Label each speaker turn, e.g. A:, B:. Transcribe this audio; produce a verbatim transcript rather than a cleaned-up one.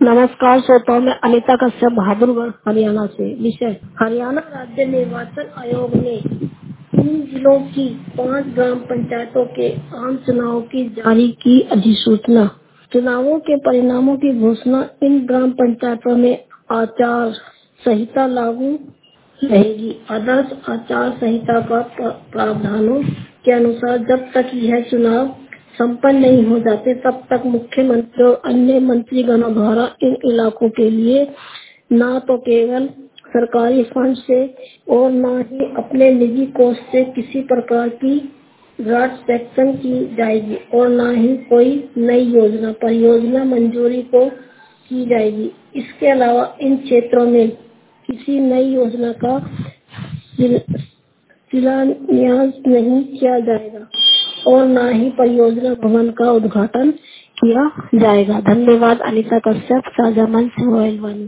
A: नमस्कार श्रोताओं, मैं अनीता कश्यप बहादुरगढ़ हरियाणा से। विषय हरियाणा राज्य निर्वाचन आयोग ने तीन जिलों की पांच ग्राम पंचायतों के आम चुनाव की जारी की अधिसूचना। चुनावों के परिणामों की घोषणा इन ग्राम पंचायतों में आचार संहिता लागू रहेगी। आदर्श आचार संहिता का प्रावधानों के अनुसार जब तक यह चुनाव संपन्न नहीं हो जाते तब तक मुख्यमंत्री और अन्य मंत्रीगणों द्वारा इन इलाकों के लिए न तो केवल सरकारी फंड से और न ही अपने निजी कोष से किसी प्रकार की ग्रांट सेक्शन की जाएगी और न ही कोई नई योजना परियोजना मंजूरी को की जाएगी। इसके अलावा इन क्षेत्रों में किसी नई योजना का शिलान्यास नहीं किया जाएगा और न ही परियोजना भवन का उद्घाटन किया जाएगा। धन्यवाद। अनीता कश्यप, साझा मंच, मोबाइल वाणी।